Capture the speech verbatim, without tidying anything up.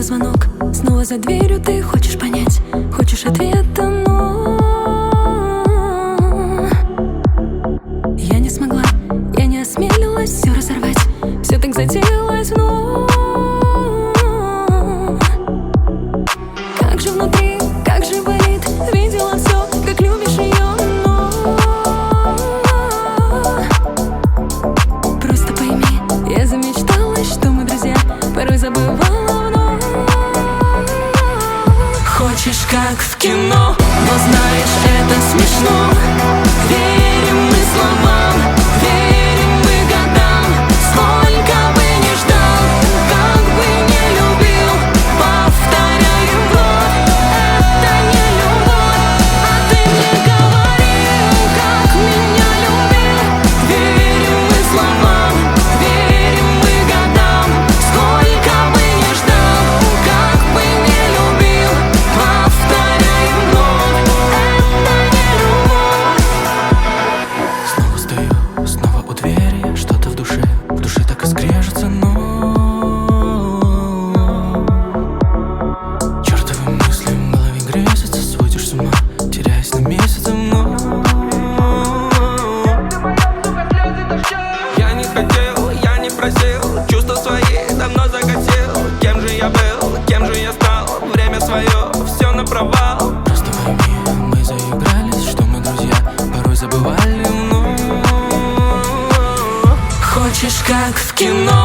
звонок, снова за дверью. Ты хочешь понять, хочешь ответа, но я не смогла, я не осмелилась все разорвать. Все так затеялось вновь. Как же внутри, как же болит. Видела все, как любишь ее, но просто пойми, я замечталась, что мы друзья. Порой забывала вновь. Хочешь, как в кино, но знаешь, это смешно. Верим мы словам, верим мы годам. Сколько бы ни ждал, как бы не любил, повторяем вновь. Это не любовь, а ты мне говорил, как меня любил. Верим мы словам, верим мы годам. Сколько бы ни ждал, как бы не любил, повторяем вновь. Это не любовь. Снова стою, снова у двери. Что-то в душе, в душе так и скрежется, но чертовы мысли в голове грезятся. Сводишь с ума, теряясь на месяцы, но Я не хотел, я не просил, чувства свои давно загасил. Кем же я был, кем же я стал, время свое, все на провал. просто пойми, мы заигрались, что мы друзья. Порой забывали, но Хочешь, как в кино,